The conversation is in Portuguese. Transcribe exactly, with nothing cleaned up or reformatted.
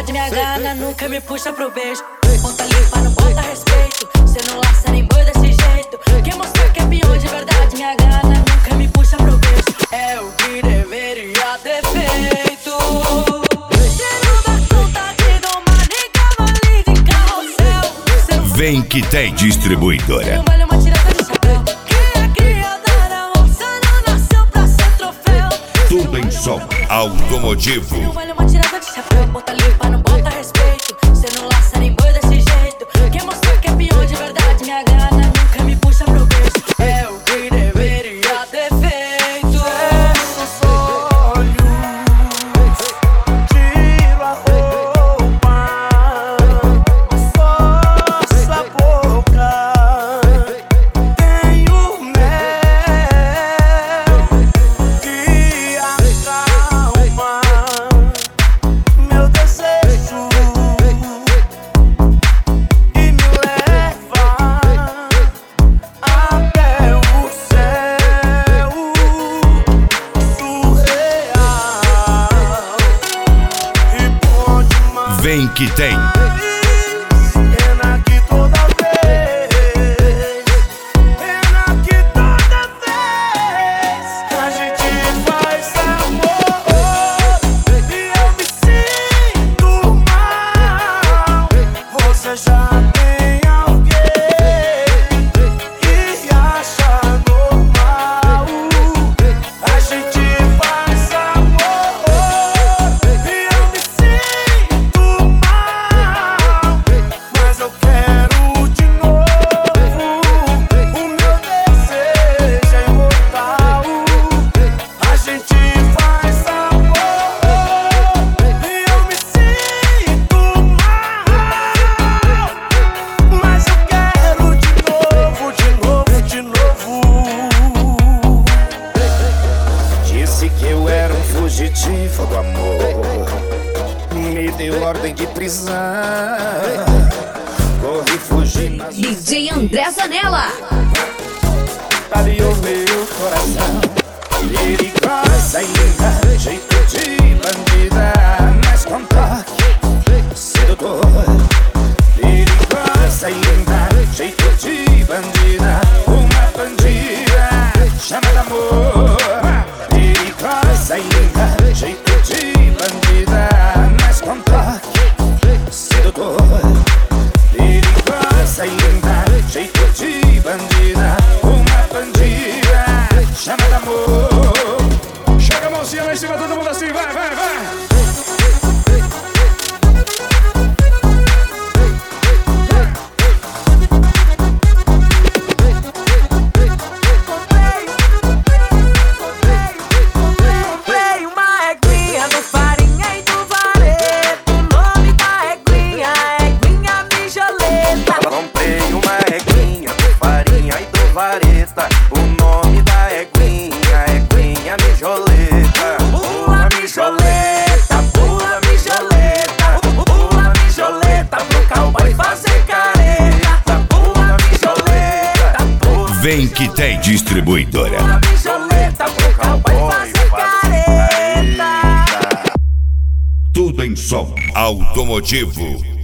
verdade minha gana nunca me puxa pro beijo. Bota limpa, não bota respeito. Cê não laça nem boi desse jeito. Quem mostrar que é pior de verdade minha gana nunca me puxa pro beijo. É o que deveria ter feito. Cê não dá conta que dou uma nega vale de carrossel. Vem que tem distribuidora. Não vale uma tirada de chapéu. Cria, cria, dá onça, não nasceu pra ser troféu. Tudo em som automotivo. Não vale uma tirada de chapéu. Bota limpa, não bota respeito. Cê não laça nem boi desse jeito. Quem mostrar que é pior de verdade minha gana nunca me puxa pro beijo. É o que deveria ter feito. Fecha os olhos, tiro a roupa, só sua boca tem o mel que acalma meu desejo e me leva até o céu surreal e pode mais. Vem que tem. Pena que toda vez, pena que toda vez a gente faz amor e eu me sinto mal. Você já tem alguém e acha normal. A gente faz amor e eu me sinto mal. Mas eu quero de novo. O meu desejo é imortal. A gente faz amor e eu me sinto mal. Mas eu quero de novo, de novo, de novo. Disse que eu era um fugitivo do amor. Me deu ordem de prisão. Corri, fugi nas D J André Zanella. aliou meu coração. Perigosa e linda, jeito de bandida, mas com toque sedutor. Perigosa e linda, jeito de bandida, uma bandida chamada amor. Perigosa e linda, jeito de bandida, mas com toque sedutor. Perigosa e linda, jeito de bandida, uma bandida chamada amor. Joga a mãozinha lá em cima, todo mundo assim, vai, vai, vai. Comprei uma eguinha do farinha e do vareto. O nome da eguinha é eguinha mijoleta. Comprei uma eguinha do farinha e do vareta. O nome da eguinha é eguinha mijoleta. Pula mijoleta, pula mijoleta, pula mijoleta pro cowboy fazer careta. Pula mijoleta, pula Vem que tem distribuidora. mijoleta pro cowboy fazer careta. Tudo em som automotivo.